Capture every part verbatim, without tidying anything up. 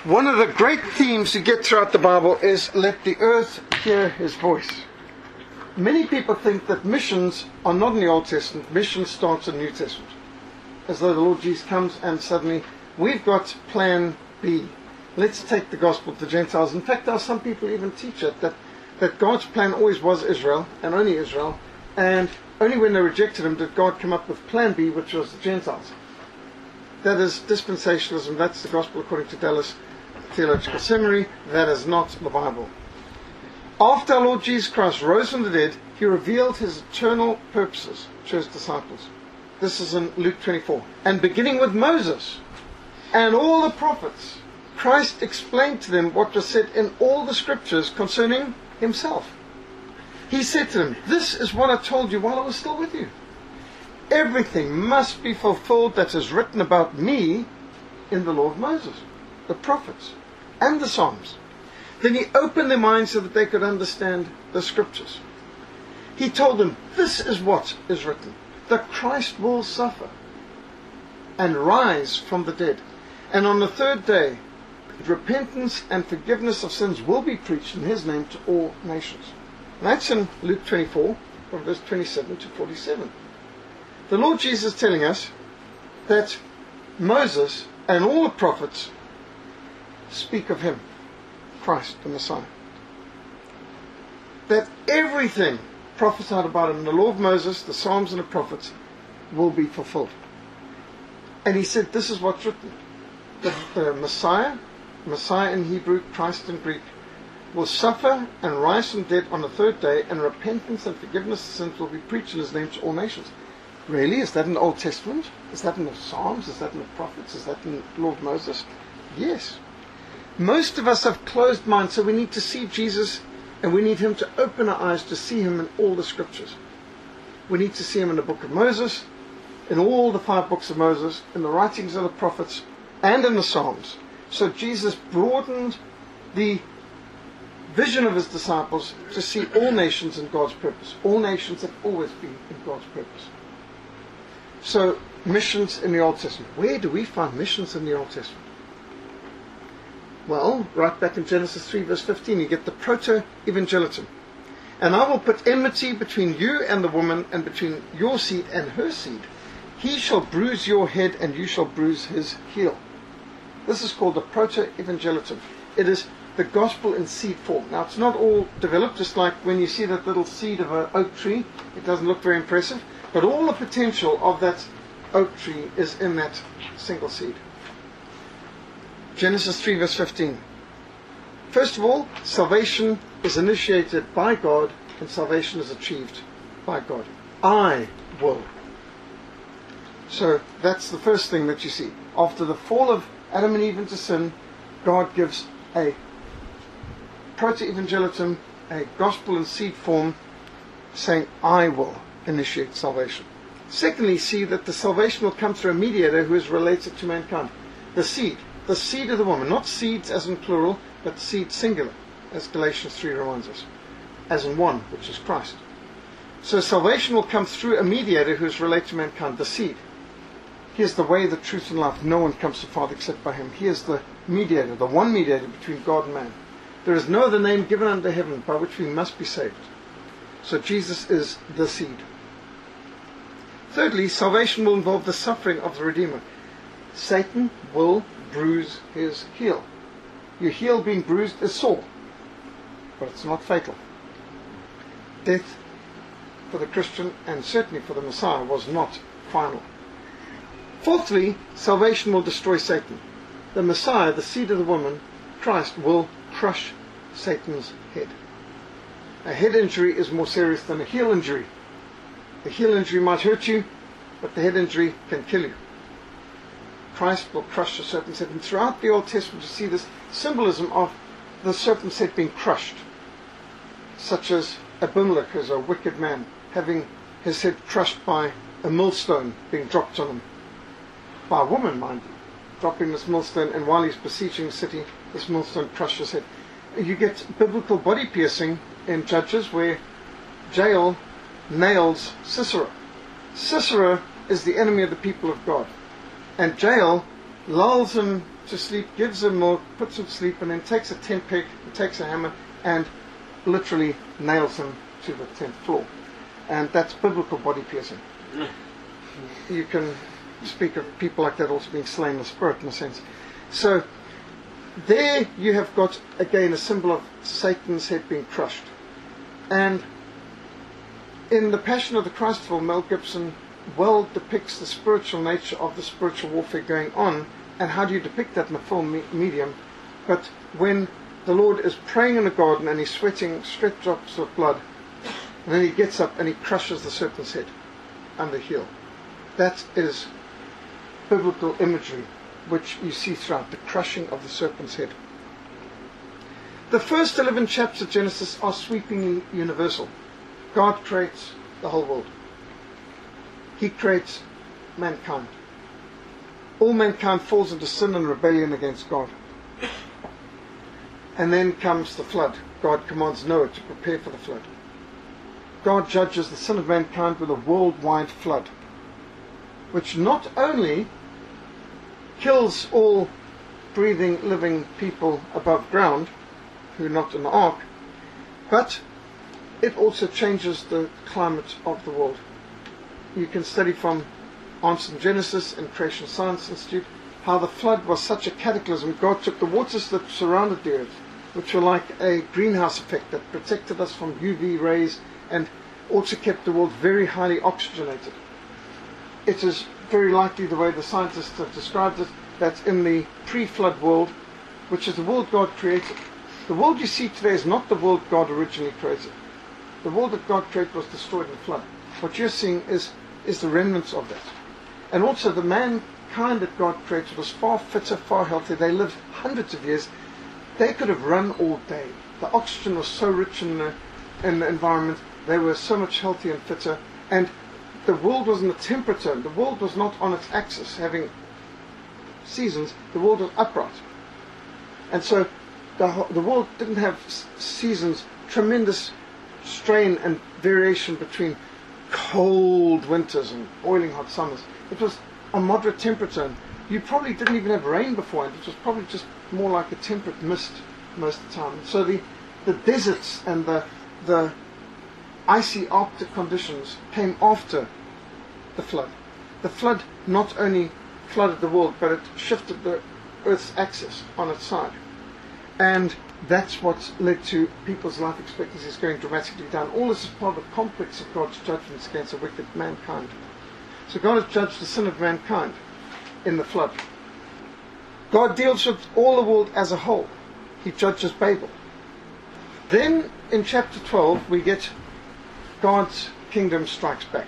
One of the great themes you get throughout the Bible is let the earth hear his voice. Many people think that missions are not in the Old Testament. Mission starts in the New Testament. As though the Lord Jesus comes and suddenly, we've got plan B. Let's take the gospel to Gentiles. In fact, there are some people even teach it, that, that God's plan always was Israel, and only Israel, and only when they rejected him did God come up with plan B, which was the Gentiles. That is dispensationalism. That's the gospel according to Dallas Theological Seminary. That is not the Bible. After our Lord Jesus Christ rose from the dead, he revealed his eternal purposes to his disciples. This is in Luke twenty-four. And beginning with Moses and all the prophets, Christ explained to them what was said in all the scriptures concerning himself. He said to them, this is what I told you while I was still with you. Everything must be fulfilled that is written about me in the law of Moses, the prophets, and the Psalms. Then he opened their minds so that they could understand the scriptures. He told them, this is what is written, that Christ will suffer and rise from the dead. And on the third day, repentance and forgiveness of sins will be preached in his name to all nations. And that's in Luke twenty-four, from verse twenty-seven to forty-seven. The Lord Jesus is telling us that Moses and all the prophets speak of him, Christ the Messiah. That everything prophesied about him in the law of Moses, the Psalms and the prophets will be fulfilled. And he said this is what's written. That the Messiah, Messiah in Hebrew, Christ in Greek, will suffer and rise from the dead on the third day, and repentance and forgiveness of sins will be preached in his name to all nations. Really? Is that in the Old Testament? Is that in the Psalms? Is that in the prophets? Is that in the law of Moses? Yes. Most of us have closed minds, so we need to see Jesus, and we need him to open our eyes to see him in all the scriptures. We need to see him in the book of Moses, in all the five books of Moses, in the writings of the prophets, and in the Psalms. So Jesus broadened the vision of his disciples to see all nations in God's purpose. All nations have always been in God's purpose. So, missions in the Old Testament. Where do we find missions in the Old Testament? Well, right back in Genesis three verse fifteen, you get the proto-evangelium. And I will put enmity between you and the woman, and between your seed and her seed. He shall bruise your head, and you shall bruise his heel. This is called the proto-evangelium. It is the gospel in seed form. Now, it's not all developed, just like when you see that little seed of an oak tree, it doesn't look very impressive, but all the potential of that oak tree is in that single seed. Genesis three verse fifteen. First of all, salvation is initiated by God, and salvation is achieved by God. I will. So that's the first thing that you see. After the fall of Adam and Eve into sin, God gives a proto-evangelium, a gospel in seed form, saying, I will initiate salvation. Secondly, see that the salvation will come through a mediator who is related to mankind. The seed. The seed of the woman. Not seeds as in plural, but seed singular, as Galatians three reminds us. As in one, which is Christ. So salvation will come through a mediator who is related to mankind, the seed. He is the way, the truth, and life. No one comes to the Father except by him. He is the mediator, the one mediator between God and man. There is no other name given under heaven by which we must be saved. So Jesus is the seed. Thirdly, salvation will involve the suffering of the Redeemer. Satan will bruise his heel. Your heel being bruised is sore, but it's not fatal. Death for the Christian, and certainly for the Messiah, was not final. Fourthly, salvation will destroy Satan. The Messiah, the seed of the woman, Christ, will crush Satan's head. A head injury is more serious than a heel injury. The heel injury might hurt you, but the head injury can kill you. Christ will crush the serpent's head. And throughout the Old Testament you see this symbolism of the serpent's head being crushed. Such as Abimelech, as a wicked man, having his head crushed by a millstone being dropped on him. By a woman, mind you, dropping this millstone, and while he's besieging the city, this millstone crushed his head. You get biblical body piercing in Judges, where Jael nails Sisera. Sisera is the enemy of the people of God. And Jael lulls him to sleep, gives him milk, puts him to sleep, and then takes a tent peg, takes a hammer, and literally nails him to the tent floor. And that's biblical body piercing. You can speak of people like that also being slain in the spirit, in a sense. So there you have got, again, a symbol of Satan's head being crushed. And in The Passion of the Christ film, Mel Gibson well depicts the spiritual nature of the spiritual warfare going on. And how do you depict that in a film me- medium? But when the Lord is praying in the garden and he's sweating sweat drops of blood, and then he gets up and he crushes the serpent's head under heel. That is biblical imagery which you see throughout, the crushing of the serpent's head. The first eleven chapters of Genesis are sweepingly universal. God creates the whole world. He creates mankind. All mankind falls into sin and rebellion against God. And then comes the flood. God commands Noah to prepare for the flood. God judges the sin of mankind with a worldwide flood, which not only kills all breathing, living people above ground who are not in the ark, but it also changes the climate of the world. You can study from Answer in Genesis and Creation Science Institute how the flood was such a cataclysm. God took the waters that surrounded the earth, which were like a greenhouse effect that protected us from U V rays and also kept the world very highly oxygenated. It is very likely, the way the scientists have described it, that in the pre-flood world, which is the world God created, the world you see today is not the world God originally created. The world that God created was destroyed in the flood. What you're seeing is, is the remnants of that. And also the mankind that God created was far fitter, far healthier. They lived hundreds of years. They could have run all day. The oxygen was so rich in the, in the environment. They were so much healthier and fitter. And the world was in a temperature. The world was not on its axis, having seasons. The world was upright. And so the, the world didn't have seasons, tremendous strain and variation between cold winters and boiling hot summers. It was a moderate temperature. You probably didn't even have rain beforehand. It was probably just more like a temperate mist most of the time. So the, the deserts and the, the icy Arctic conditions came after the flood. The flood not only flooded the world, but it shifted the Earth's axis on its side. And that's what led to people's life expectancies going dramatically down. All this is part of the complex of God's judgments against a wicked mankind. So God has judged the sin of mankind in the flood. God deals with all the world as a whole. He judges Babel. Then in chapter twelve we get God's kingdom strikes back.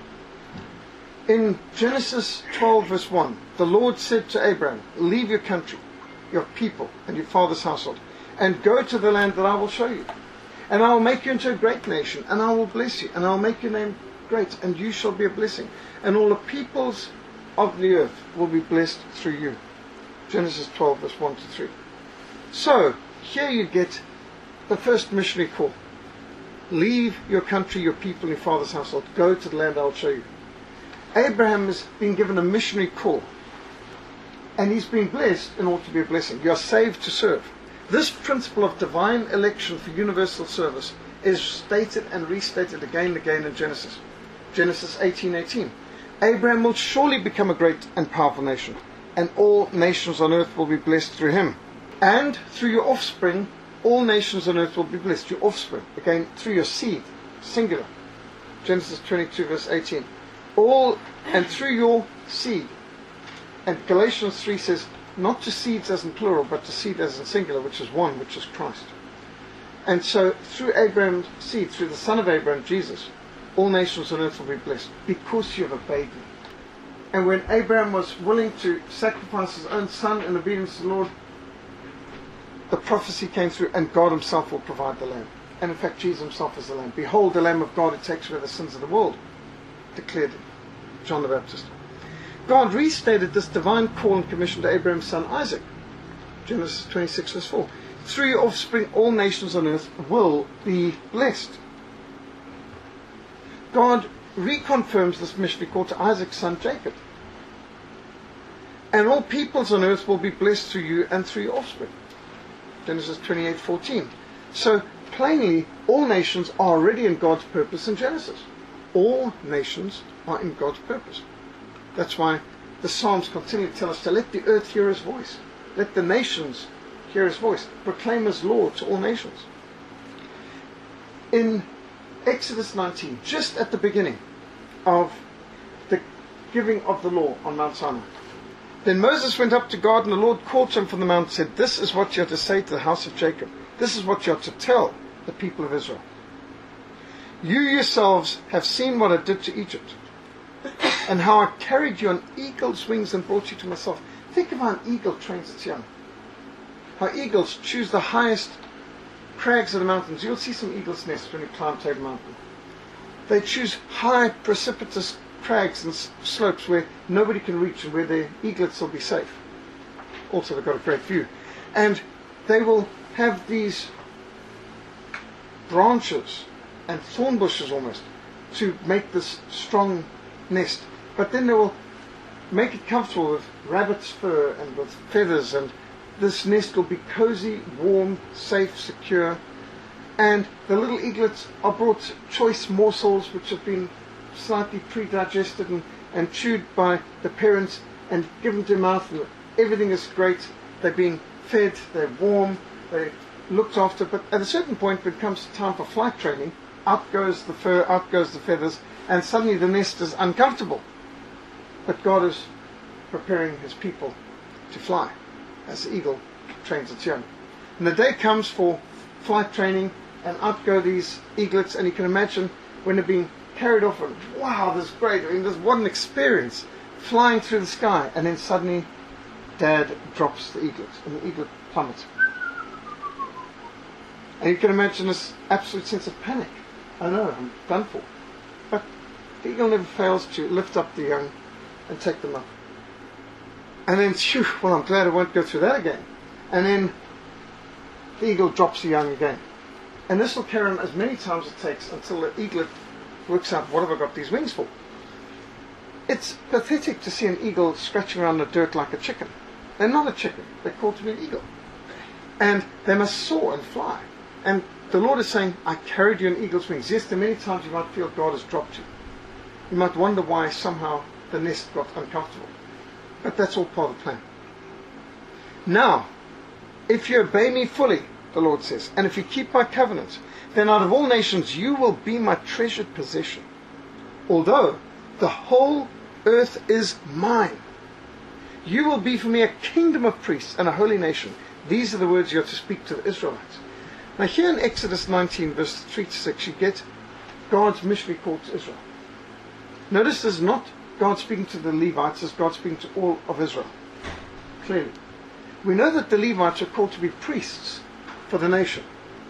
In Genesis twelve verse one, the Lord said to Abraham, leave your country, your people, and your father's household, and go to the land that I will show you. And I will make you into a great nation, and I will bless you, and I will make your name great, and you shall be a blessing. And all the peoples of the earth will be blessed through you. Genesis twelve verse one to three. So, here you get the first missionary call. Leave your country, your people, your father's household. Go to the land I will show you. Abraham has been given a missionary call. And he's been blessed in order to be a blessing. You are saved to serve. This principle of divine election for universal service is stated and restated again and again in Genesis. Genesis eighteen eighteen. Abraham will surely become a great and powerful nation, and all nations on earth will be blessed through him. And through your offspring, all nations on earth will be blessed. Your offspring, again, through your seed, singular. Genesis twenty-two verse eighteen. All, and through your seed. And Galatians three says, not to seeds as in plural, but to seed as in singular, which is one, which is Christ. And so, through Abraham's seed, through the son of Abraham, Jesus, all nations on earth will be blessed, because you have obeyed me. And when Abraham was willing to sacrifice his own son in obedience to the Lord, the prophecy came through, and God himself will provide the lamb. And in fact, Jesus himself is the lamb. Behold, the Lamb of God who takes away the sins of the world, declared John the Baptist. God restated this divine call and commission to Abraham's son Isaac. Genesis twenty-six verse four. Through your offspring all nations on earth will be blessed. God reconfirms this missionary call to Isaac's son Jacob. and all peoples on earth will be blessed through you and through your offspring. Genesis twenty-eight fourteen. So plainly, all nations are already in God's purpose in Genesis. All nations are in God's purpose. That's why the Psalms continue to tell us to let the earth hear his voice. Let the nations hear his voice. Proclaim his law to all nations. In Exodus nineteen, just at the beginning of the giving of the law on Mount Sinai, then Moses went up to God, and the Lord called to him from the mount and said, "This is what you are to say to the house of Jacob. This is what you are to tell the people of Israel. You yourselves have seen what I did to Egypt, and how I carried you on eagle's wings and brought you to myself." Think of how an eagle trains its young. How eagles choose the highest crags of the mountains. You'll see some eagles' nests when you climb Table Mountain. They choose high, precipitous crags and slopes where nobody can reach and where their eaglets will be safe. Also, they've got a great view. And they will have these branches and thorn bushes almost to make this strong nest. But then they will make it comfortable with rabbit's fur and with feathers, and this nest will be cozy, warm, safe, secure. And the little eaglets are brought choice morsels which have been slightly pre-digested and, and chewed by the parents and given to mouth, and everything is great. They're being fed, they're warm, they're looked after. But at a certain point, when it comes to time for flight training, out goes the fur, out goes the feathers, and suddenly the nest is uncomfortable. But God is preparing his people to fly as the eagle trains its young. And the day comes for flight training, and out go these eaglets, and you can imagine when they're being carried off, and wow, this is great. I mean, this, what an experience, flying through the sky, and then suddenly Dad drops the eaglet, and the eaglet plummets. And you can imagine this absolute sense of panic. I know, I'm done for. But the eagle never fails to lift up the young and take them up. And then, phew, well, I'm glad I won't go through that again. And then the eagle drops the young again. And this will carry on as many times as it takes until the eaglet works out, what have I got these wings for? It's pathetic to see an eagle scratching around the dirt like a chicken. They're not a chicken. They're called to be an eagle. And they must soar and fly. And the Lord is saying, I carried you on eagle's wings. Yes, there are many times you might feel God has dropped you. You might wonder why somehow the nest got uncomfortable. But that's all part of the plan. Now, if you obey me fully, the Lord says, and if you keep my covenant, then out of all nations you will be my treasured possession. Although the whole earth is mine, you will be for me a kingdom of priests and a holy nation. These are the words you are to speak to the Israelites. Now here in Exodus nineteen, verse three to six, you get God's missionary call to Israel. Notice this is not God speaking to the Levites, it's God speaking to all of Israel. Clearly. We know that the Levites are called to be priests for the nation.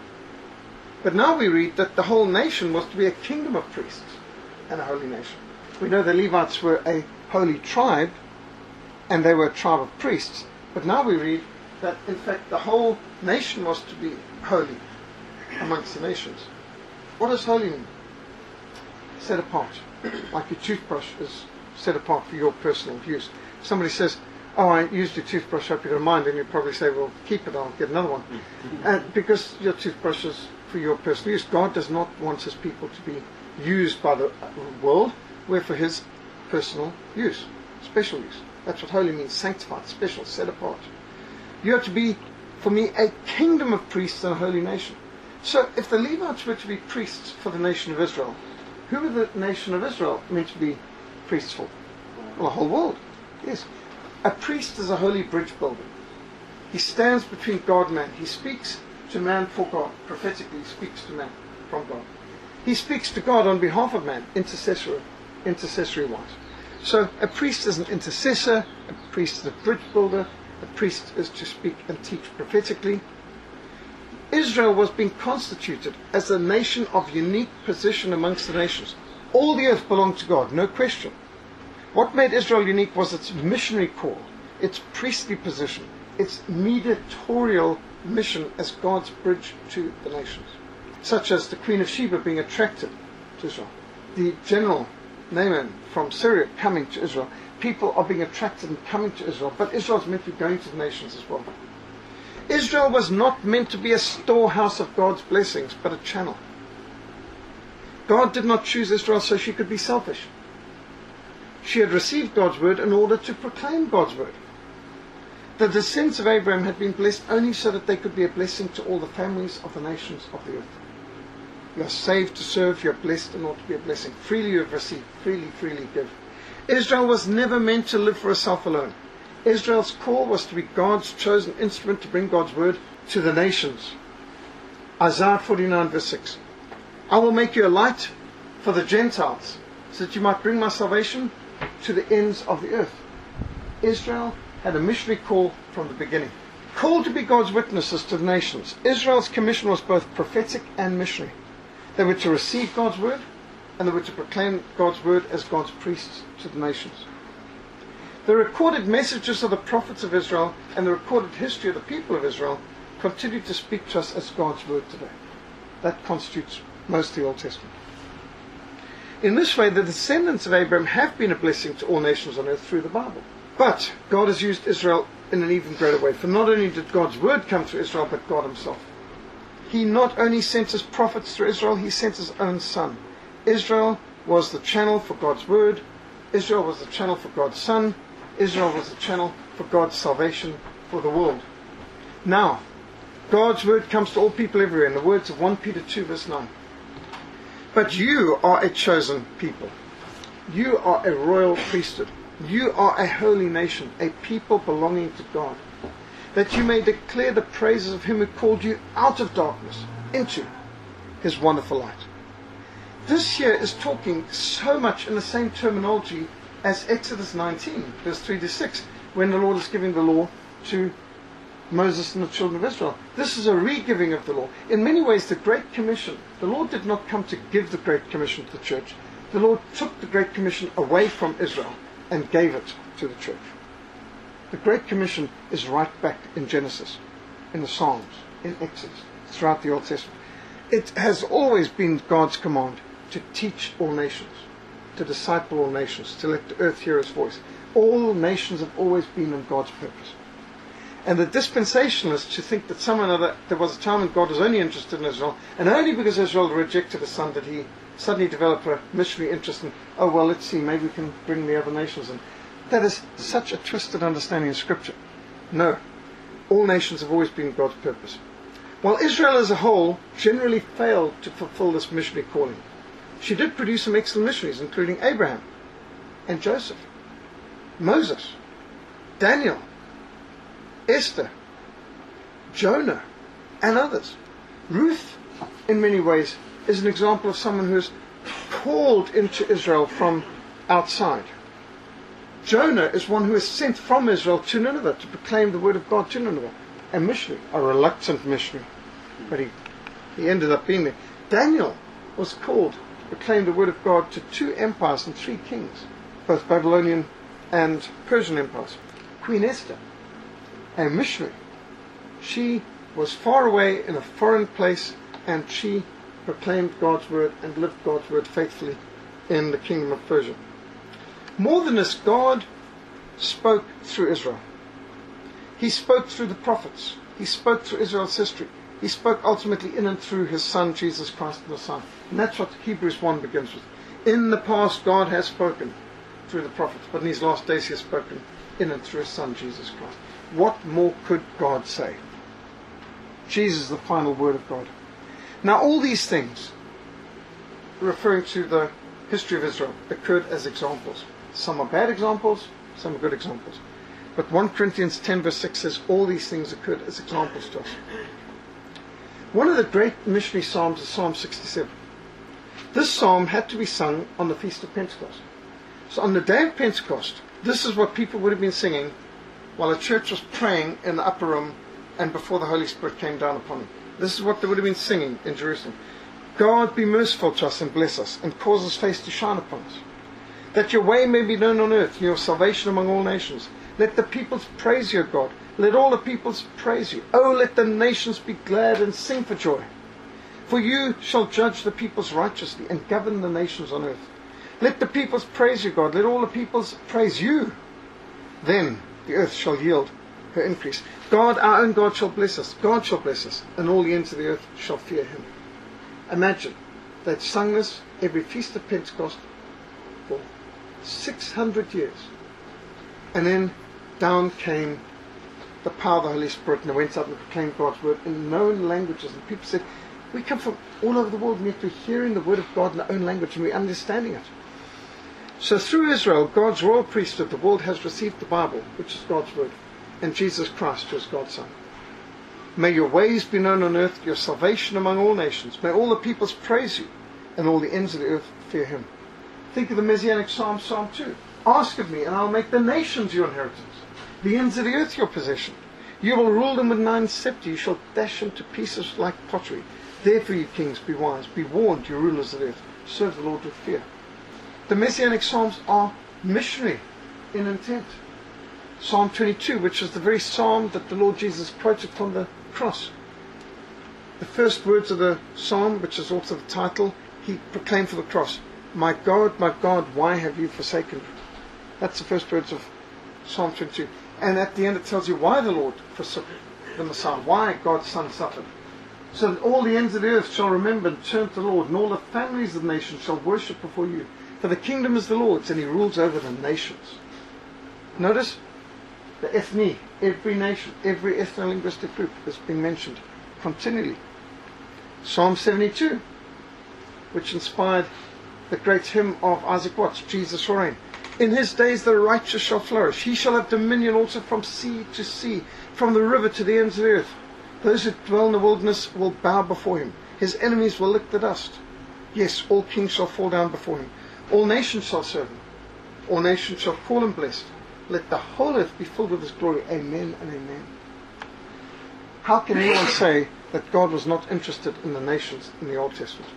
But now we read that the whole nation was to be a kingdom of priests and a holy nation. We know the Levites were a holy tribe, and they were a tribe of priests. But now we read that, in fact, the whole nation was to be holy amongst the nations. What does holy mean? Set apart. Like your toothbrush is set apart for your personal use. Somebody says, oh, I used your toothbrush, hope you don't mind, and you probably say, well, keep it, I'll get another one. And because your toothbrush is for your personal use. God does not want his people to be used by the world. We're for his personal use, special use. That's what holy means, sanctified, special, set apart. You are to be, for me, a kingdom of priests and a holy nation. So if the Levites were to be priests for the nation of Israel, who were the nation of Israel meant to be priests for? Well, the whole world. Yes. A priest is a holy bridge builder. He stands between God and man. He speaks to man for God. Prophetically, he speaks to man from God. He speaks to God on behalf of man, intercessory, intercessory wise. So a priest is an intercessor, a priest is a bridge builder, a priest is to speak and teach prophetically. Israel was being constituted as a nation of unique position amongst the nations. All the earth belonged to God, no question. What made Israel unique was its missionary call, its priestly position, its mediatorial mission as God's bridge to the nations. Such as the Queen of Sheba being attracted to Israel, the general Naaman from Syria coming to Israel. People are being attracted and coming to Israel, but Israel is meant to be going to the nations as well. Israel was not meant to be a storehouse of God's blessings, but a channel. God did not choose Israel so she could be selfish. She had received God's word in order to proclaim God's word. The descendants of Abraham had been blessed only so that they could be a blessing to all the families of the nations of the earth. You are saved to serve, you are blessed in order to be a blessing. Freely you have received, freely, freely give. Israel was never meant to live for herself alone. Israel's call was to be God's chosen instrument to bring God's word to the nations. Isaiah forty-nine verse six. I will make you a light for the Gentiles, so that you might bring my salvation to the ends of the earth. Israel had a missionary call from the beginning. Called to be God's witnesses to the nations. Israel's commission was both prophetic and missionary. They were to receive God's word, and they were to proclaim God's word as God's priests to the nations. The recorded messages of the prophets of Israel and the recorded history of the people of Israel continue to speak to us as God's word today. That constitutes most of the Old Testament. In this way, the descendants of Abraham have been a blessing to all nations on earth through the Bible. But God has used Israel in an even greater way. For not only did God's word come through Israel, but God himself. He not only sent his prophets through Israel, he sent his own son. Israel was the channel for God's word. Israel was the channel for God's son. Israel was the channel for God's salvation for the world. Now, God's word comes to all people everywhere in the words of First Peter two verse nine. But you are a chosen people. You are a royal priesthood. You are a holy nation, a people belonging to God, that you may declare the praises of him who called you out of darkness into his wonderful light. This here is talking so much in the same terminology as Exodus nineteen, verse three to six, when the Lord is giving the law to Moses and the children of Israel. This is a re-giving of the law. In many ways, the Great Commission, the Lord did not come to give the Great Commission to the church. The Lord took the Great Commission away from Israel and gave it to the church. The Great Commission is right back in Genesis, in the Psalms, in Exodus, throughout the Old Testament. It has always been God's command to teach all nations, to disciple all nations, to let the earth hear his voice. All nations have always been in God's purpose. And the dispensationalists who think that somehow or other there was a time when God was only interested in Israel, and only because Israel rejected his son did he suddenly develop a missionary interest in, oh well, let's see, maybe we can bring the other nations in. That is such a twisted understanding of Scripture. No. All nations have always been God's purpose. While Israel as a whole generally failed to fulfill this missionary calling, she did produce some excellent missionaries, including Abraham and Joseph, Moses, Daniel, Esther, Jonah, and others. Ruth, in many ways, is an example of someone who is called into Israel from outside. Jonah is one who is sent from Israel to Nineveh to proclaim the word of God to Nineveh. A missionary, a reluctant missionary, but he, he ended up being there. Daniel was called to proclaim the word of God to two empires and three kings, both Babylonian and Persian empires. Queen Esther, a missionary, she was far away in a foreign place, and she proclaimed God's word and lived God's word faithfully in the kingdom of Persia. More than this, God spoke through Israel. He spoke through the prophets. He spoke through Israel's history. He spoke ultimately in and through his son, Jesus Christ the Messiah. And that's what Hebrews one begins with. In the past, God has spoken through the prophets, but in these last days he has spoken in and through his son, Jesus Christ. What more could God say? Jesus is the final word of God. Now all these things, referring to the history of Israel, occurred as examples. Some are bad examples, some are good examples. But First Corinthians ten verse six says all these things occurred as examples to us. One of the great missionary psalms is Psalm sixty-seven. This psalm had to be sung on the Feast of Pentecost. So on the day of Pentecost, this is what people would have been singing while the church was praying in the upper room and before the Holy Spirit came down upon them. This is what they would have been singing in Jerusalem. God be merciful to us and bless us, and cause his face to shine upon us, that your way may be known on earth, and your salvation among all nations. Let the peoples praise you, God. Let all the peoples praise you. Oh, let the nations be glad and sing for joy. For you shall judge the peoples righteously and govern the nations on earth. Let the peoples praise you, God. Let all the peoples praise you. Then the earth shall yield her increase. God, our own God, shall bless us. God shall bless us, and all the ends of the earth shall fear him. Imagine, they'd sung this every Feast of Pentecost for six hundred years. And then down came the power of the Holy Spirit, and they went out and proclaimed God's word in known languages. And people said, we come from all over the world, and yet we're hearing the word of God in our own language, and we're understanding it. So through Israel, God's royal priesthood, the world has received the Bible, which is God's word, and Jesus Christ, who is God's Son. May your ways be known on earth, your salvation among all nations. May all the peoples praise you, and all the ends of the earth fear him. Think of the Messianic Psalm, Psalm two. Ask of me, and I'll make the nations your inheritance, the ends of the earth your possession. You will rule them with nine sceptres, you shall dash them to pieces like pottery. Therefore, you kings, be wise. Be warned, you rulers of the earth. Serve the Lord with fear. The Messianic Psalms are missionary in intent. Psalm twenty-two, which is the very psalm that the Lord Jesus quoted from the cross. The first words of the psalm, which is also the title, he proclaimed for the cross. My God, my God, why have you forsaken me? That's the first words of Psalm twenty-two. And at the end it tells you why the Lord forsook the Messiah, why God's Son suffered. So that all the ends of the earth shall remember and turn to the Lord, and all the families of the nations shall worship before you. For the kingdom is the Lord's, and he rules over the nations. Notice the ethne, every nation, every ethno-linguistic group is being mentioned continually. Psalm seventy-two, which inspired the great hymn of Isaac Watts, Jesus shall reign. In his days the righteous shall flourish. He shall have dominion also from sea to sea, from the river to the ends of the earth. Those who dwell in the wilderness will bow before him. His enemies will lick the dust. Yes, all kings shall fall down before him. All nations shall serve him. All nations shall call him blessed. Let the whole earth be filled with his glory. Amen and amen. How can anyone say that God was not interested in the nations in the Old Testament?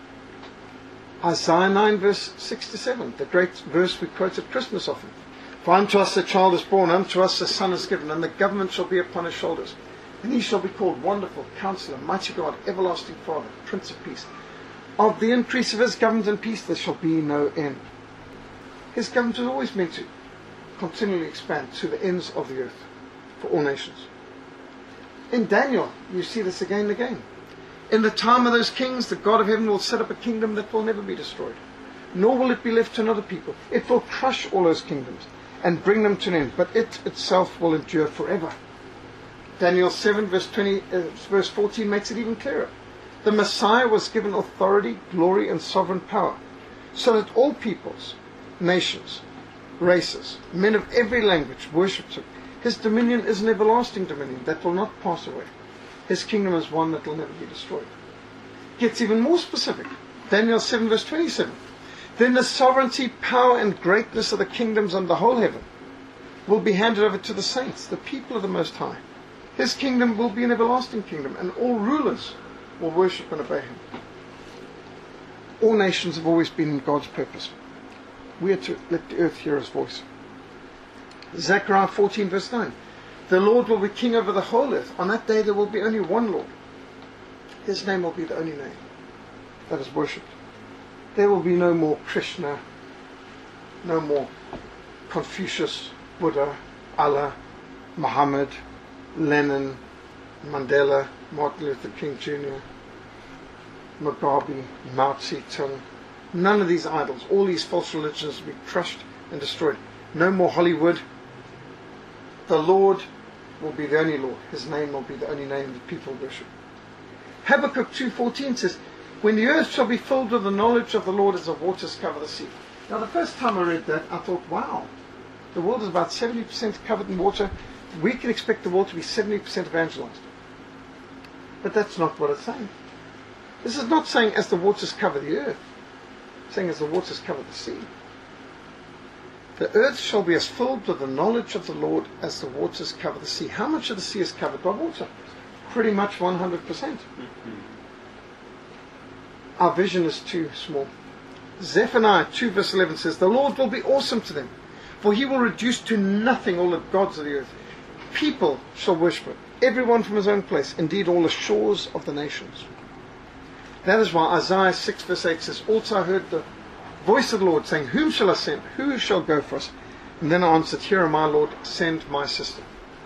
Isaiah nine verse sixty-seven, the great verse we quote at Christmas often. For unto us a child is born, unto us a son is given, and the government shall be upon his shoulders. And he shall be called Wonderful, Counselor, Mighty God, Everlasting Father, Prince of Peace. Of the increase of his government and peace there shall be no end. His government was always meant to continually expand to the ends of the earth for all nations. In Daniel, you see this again and again. In the time of those kings, the God of heaven will set up a kingdom that will never be destroyed, nor will it be left to another people. It will crush all those kingdoms and bring them to an end, but it itself will endure forever. Daniel seven verse twenty, uh, verse fourteen makes it even clearer. The Messiah was given authority, glory, and sovereign power, so that all peoples, nations, races, men of every language worshipped him. His dominion is an everlasting dominion that will not pass away. His kingdom is one that will never be destroyed. Gets even more specific. Daniel seven verse twenty-seven. Then the sovereignty, power, and greatness of the kingdoms and the whole heaven will be handed over to the saints, the people of the Most High. His kingdom will be an everlasting kingdom, and all rulers will worship and obey him. All nations have always been in God's purpose. We are to let the earth hear his voice. Zechariah fourteen verse nine. The Lord will be king over the whole earth. On that day there will be only one Lord. His name will be the only name that is worshipped. There will be no more Krishna, no more Confucius, Buddha, Allah, Muhammad, Lenin, Mandela, Martin Luther King Junior, Mugabe, Mao Zedong. None of these idols, all these false religions will be crushed and destroyed. No more Hollywood. The Lord will be the only Lord. His name will be the only name that people worship. Habakkuk two fourteen says, when the earth shall be filled with the knowledge of the Lord as the waters cover the sea. Now the first time I read that, I thought, wow, the world is about seventy percent covered in water. We can expect the world to be seventy percent evangelized. But that's not what it's saying. This is not saying as the waters cover the earth. It's saying as the waters cover the sea. The earth shall be as filled with the knowledge of the Lord as the waters cover the sea. How much of the sea is covered by water? Pretty much one hundred percent. Our vision is too small. Zephaniah two verse eleven says, the Lord will be awesome to them, for he will reduce to nothing all the gods of the earth. People shall worship him, everyone from his own place, indeed all the shores of the nations. That is why Isaiah six verse eight says, also I heard the voice of the Lord saying, whom shall I send? Who shall go for us? And then I answered, here am I, Lord, send my sister.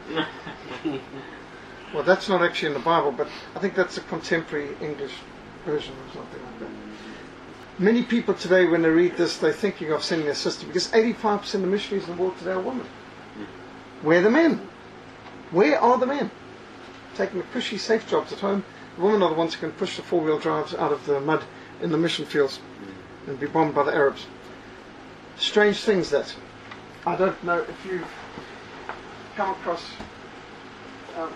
Well, that's not actually in the Bible, but I think that's a contemporary English version or something like that. Many people today, when they read this, they're thinking of sending their sister, because eighty-five percent of missionaries in the world today are women. Where are the men? Where are the men? Taking the cushy, safe jobs at home. The women are the ones who can push the four-wheel drives out of the mud in the mission fields and be bombed by the Arabs. Strange things that. I don't know if you've come across um,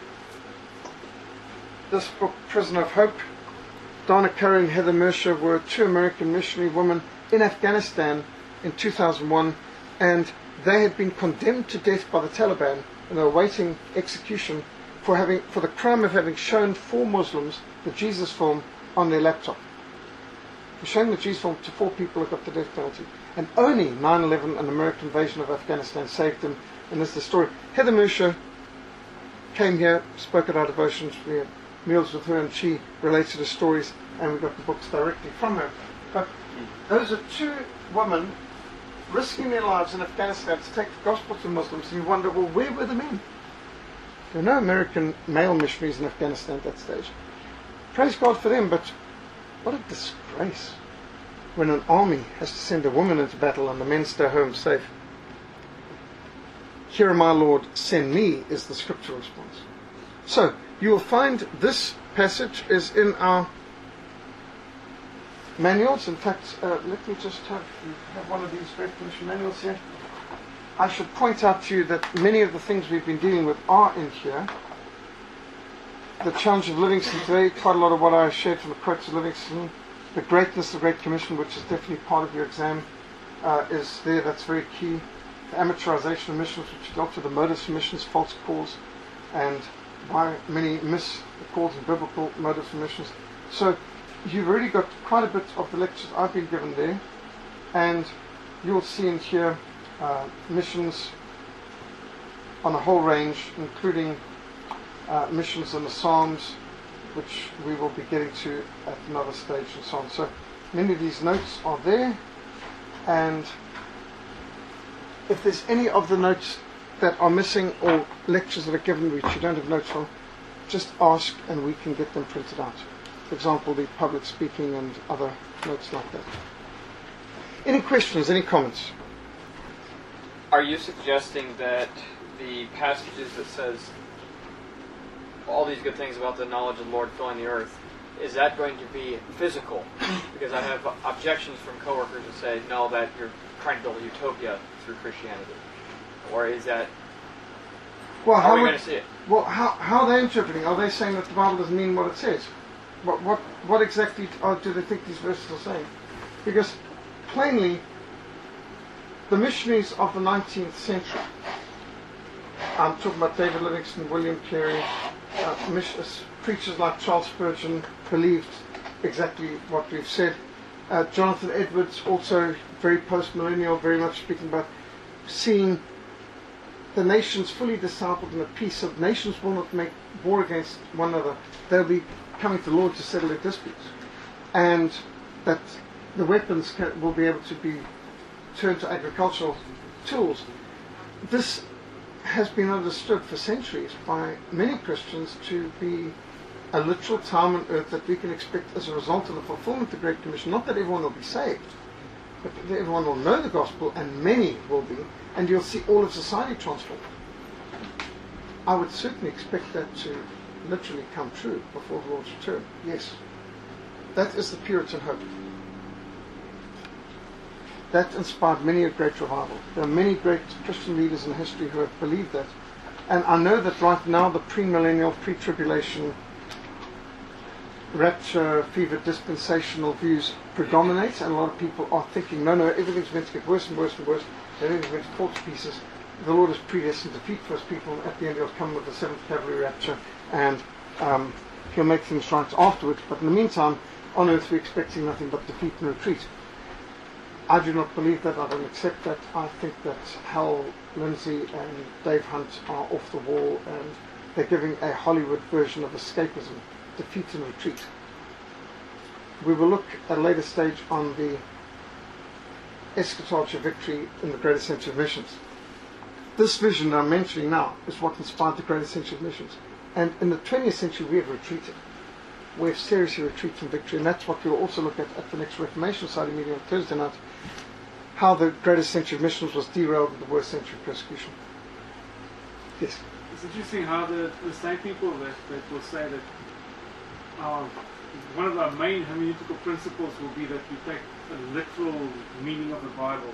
this book, Prisoner of Hope. Donna Curry and Heather Mercer were two American missionary women in Afghanistan in two thousand one, and they had been condemned to death by the Taliban, and they were awaiting execution for having for the crime of having shown four Muslims the Jesus film on their laptop. For showing the Jesus film to four people who got the death penalty. And only nine eleven, an American invasion of Afghanistan, saved them. And this is the story. Heather Mercer came here, spoke at our devotions, we had meals with her, and she related the stories, and we got the books directly from her. But those are two women risking their lives in Afghanistan to take the gospel to Muslims, and you wonder, well, where were the men? There were no American male missionaries in Afghanistan at that stage. Praise God for them, but what a disgrace when an army has to send a woman into battle and the men stay home safe. Here am I, Lord, send me, is the scriptural response. So, you will find this passage is in our manuals. In fact, uh, let me just have, have one of these Great Commission manuals here. I should point out to you that many of the things we've been dealing with are in here. The challenge of Livingston today, quite a lot of what I shared from the quotes of Livingston. The greatness of the Great Commission, which is definitely part of your exam, uh, is there. That's very key. The amateurization of missions, which dealt with the motives for missions, false calls, and why many miss the calls in biblical motives for missions. So you've already got quite a bit of the lectures I've been given there, and you'll see in here uh, missions on a whole range, including uh, missions in the Psalms, which we will be getting to at another stage, and so on. So many of these notes are there, and if there's any of the notes that are missing or lectures that are given which you don't have notes on, just ask and we can get them printed out. For example, the public speaking and other notes like that. Any questions, any comments? Are you suggesting that the passages that says all these good things about the knowledge of the Lord filling the earth, is that going to be physical? Because I have objections from coworkers that say, no, that you're trying to build a utopia through Christianity. Or is that, well, how, how are we would, going to see it? Well, how, how are they interpreting? Are they saying that the Bible doesn't mean what it says? What, what, what exactly are, do they think these verses are saying? Because plainly, the missionaries of the nineteenth century, I'm talking about David Livingstone, William Carey, uh, missions, preachers like Charles Spurgeon believed exactly what we've said. Uh, Jonathan Edwards, also very post-millennial, very much speaking about seeing the nations fully discipled in a peace of nations will not make war against one another. They'll be coming to the Lord to settle their disputes. And that the weapons can, will be able to be turned to agricultural tools. This has been understood for centuries by many Christians to be a literal time on earth that we can expect as a result of the fulfillment of the Great Commission. Not that everyone will be saved, but that everyone will know the gospel, and many will be, and you'll see all of society transformed. I would certainly expect that to literally come true before the Lord's return. Yes. That is the Puritan hope. That inspired many a great revival. There are many great Christian leaders in history who have believed that. And I know that right now the pre-millennial, pre-tribulation, rapture, fever, dispensational views predominate, and a lot of people are thinking, no, no, everything's meant to get worse and worse and worse, everything's meant to fall to pieces. The Lord is predestined to defeat first people, and at the end he'll come with the seventh cavalry rapture, and um, he'll make things right afterwards. But in the meantime, on earth we're expecting nothing but defeat and retreat. I do not believe that. I don't accept that. I think that Hal Lindsey and Dave Hunt are off the wall, and they're giving a Hollywood version of escapism, defeat and retreat. We will look at a later stage on the eschatology of victory in the Great Essential of Missions. This vision I'm mentioning now is what inspired the Great Essential of Missions. And in the twentieth century we have retreated. We have seriously retreated from victory, and that's what we'll also look at at the next Reformation Society meeting on Thursday night, how the Great Essential of Missions was derailed with the worst century of persecution. Yes? It's interesting how the, the same people that, that will say that uh, one of our main hermeneutical principles will be that we take a literal meaning of the Bible.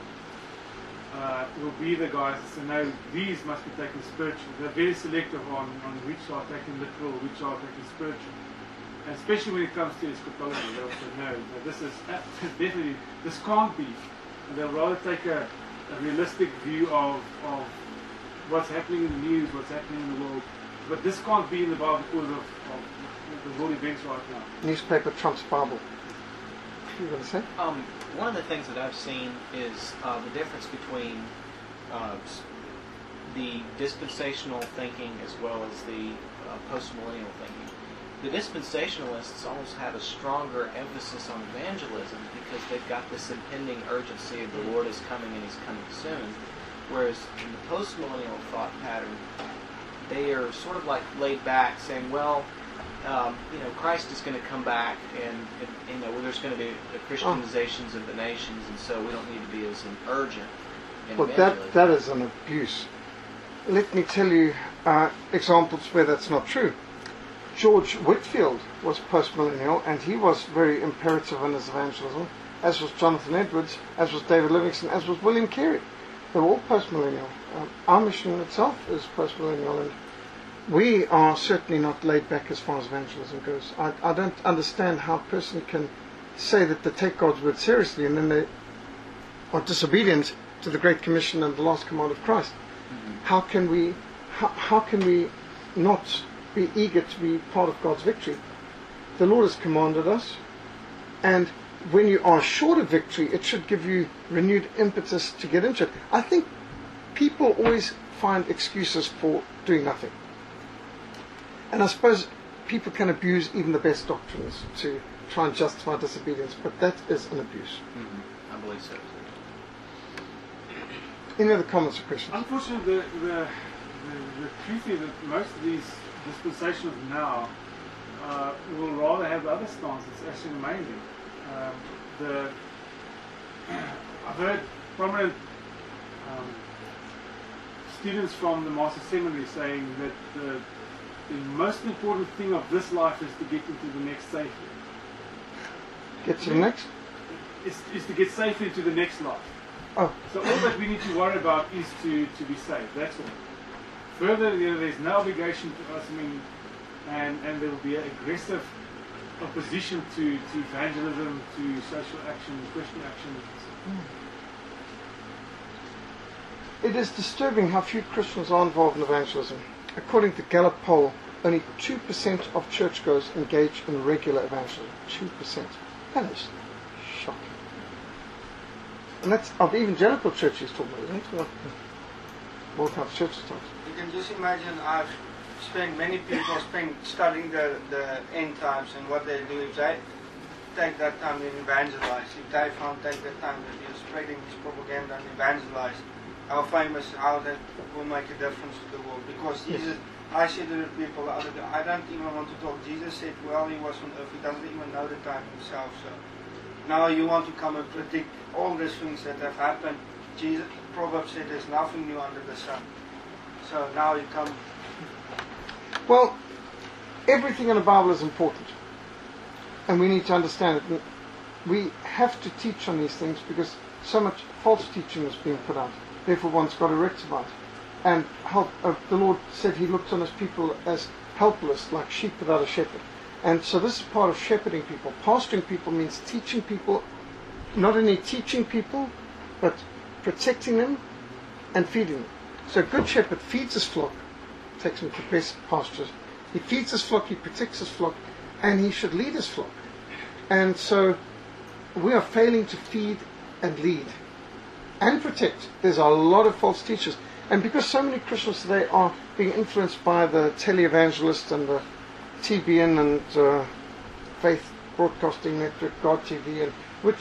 Uh, will be the guys that say, no, these must be taken spiritual. They're very selective on, on which are taken literal, which are taken spiritual. And especially when it comes to eschatology, they'll say, no, no this is definitely, this can't be. And they'll rather take a, a realistic view of, of what's happening in the news, what's happening in the world. But this can't be in the Bible because of, of the world events right now. Newspaper trumps Bible. You going to say? Um, one of the things that I've seen is uh, the difference between uh, the dispensational thinking as well as the uh, post-millennial thinking. The dispensationalists almost have a stronger emphasis on evangelism because they've got this impending urgency of the Lord is coming and He's coming soon. Whereas in the post-millennial thought pattern, they are sort of like laid back, saying, well, um, you know, Christ is going to come back, and, and you know, there's going to be the Christianizations of the nations, and so we don't need to be as urgent in Well, evangelism. that, that is an abuse. Let me tell you uh, examples where that's not true. George Whitfield was post-millennial, and he was very imperative in his evangelism, as was Jonathan Edwards, as was David Livingstone, as was William Carey. They were all post-millennial. Um, our mission itself is post-millennial, and we are certainly not laid back as far as evangelism goes. I, I don't understand how a person can say that they take God's word seriously and then they are disobedient to the Great Commission and the last command of Christ. Mm-hmm. How can we, how, how can we not be eager to be part of God's victory? The Lord has commanded us, and when you are short of victory, it should give you renewed impetus to get into it. I think people always find excuses for doing nothing. And I suppose people can abuse even the best doctrines to try and justify disobedience, but that is an abuse. Mm-hmm. I believe so. Any other comments or questions? Unfortunately, the, the, the, the truth is that most of these dispensations now uh, will rather have the other stance. It's actually amazing. Um, the I've heard prominent um, students from the Master Seminary saying that the, the most important thing of this life is to get into the next safely. Get to the next? Is, is to get safely into the next life. Oh. So all that we need to worry about is to, to be safe. That's all. Further, you know, there's no obligation to us. I mean, and, and there will be an aggressive opposition to, to evangelism, to social action, Christian action. It is disturbing how few Christians are involved in evangelism. According to Gallup poll, only two percent of churchgoers engage in regular evangelism. two percent. That is shocking. And that's of evangelical churches talking about, isn't it? Not all kinds of churches talking. You can just imagine, I've spent, many people spend studying the, the end times and what they do. If they take that time and evangelize, if they can't take that time that you're spreading this propaganda and evangelize, how famous, how that will make a difference to the world. Because Jesus, I said to the people, I don't even want to talk. Jesus said, well, he was on earth, he doesn't even know the time himself. So now you want to come and predict all these things that have happened. Jesus, Proverbs said there's nothing new under the sun. So now you come. Well, everything in the Bible is important, and we need to understand it. We have to teach on these things because so much false teaching is being put out. Therefore, one's got to rectify it. And help. Uh, the Lord said He looked on His people as helpless, like sheep without a shepherd. And so this is part of shepherding people. Pastoring people means teaching people, not only teaching people, but protecting them and feeding them. So a good shepherd feeds his flock, takes them to best pastures. He feeds his flock, he protects his flock, and he should lead his flock. And so we are failing to feed and lead and protect. There's a lot of false teachers. And because so many Christians today are being influenced by the televangelist and the T B N and uh, Faith Broadcasting Network, God T V, and which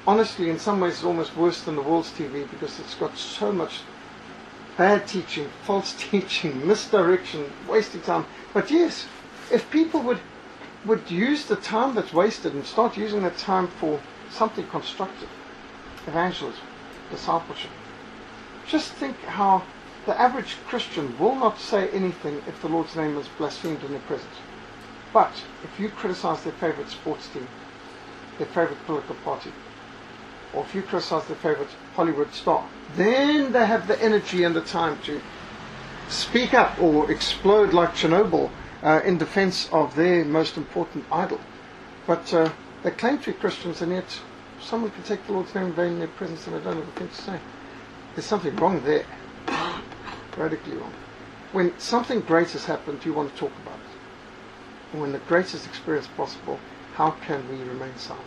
honestly, in some ways, it's almost worse than the world's T V because it's got so much bad teaching, false teaching, misdirection, wasting time. But yes, if people would would use the time that's wasted and start using that time for something constructive, evangelism, discipleship. Just think how the average Christian will not say anything if the Lord's name is blasphemed in their presence. But if you criticize their favorite sports team, their favorite political party, or if you criticize their favorite Hollywood star, then they have the energy and the time to speak up or explode like Chernobyl uh, in defense of their most important idol. But uh, they claim to be Christians, and yet someone can take the Lord's name in vain in their presence and they don't have a thing to say. There's something wrong there. Radically wrong. When something great has happened, you want to talk about it. And when the greatest experience possible, how can we remain silent?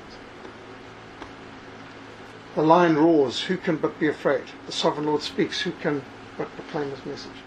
The lion roars, who can but be afraid? The sovereign Lord speaks, who can but proclaim his message?